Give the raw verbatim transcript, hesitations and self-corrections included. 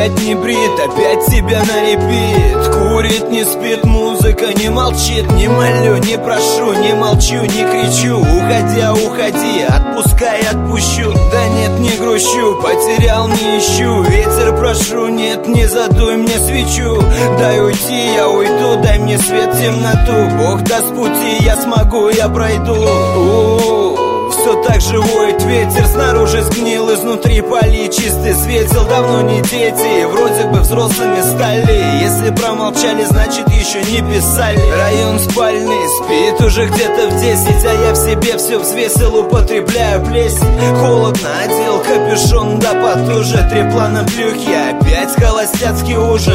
опять не брит, опять тебя на репит. Курит, не спит, музыка не молчит. Не молю, не прошу, не молчу, не кричу. Уходя, уходи, отпускай, отпущу. Да нет, не грущу, потерял, не ищу. Ветер прошу, нет, не задуй мне свечу. Дай уйти, я уйду, дай мне свет, темноту. Бог даст пути, я смогу, я пройду. У-у-у. Все так же воет ветер, снаружи сгнил, изнутри поли чистый светил. Давно не дети, вроде бы взрослыми стали. Если промолчали, значит еще не писали. Район спальный, спит уже где-то в десять, а я в себе все взвесил, употребляю плесень. Холодно, одел капюшон, да потуже. Три плана плюхи, опять холостяцкий ужин.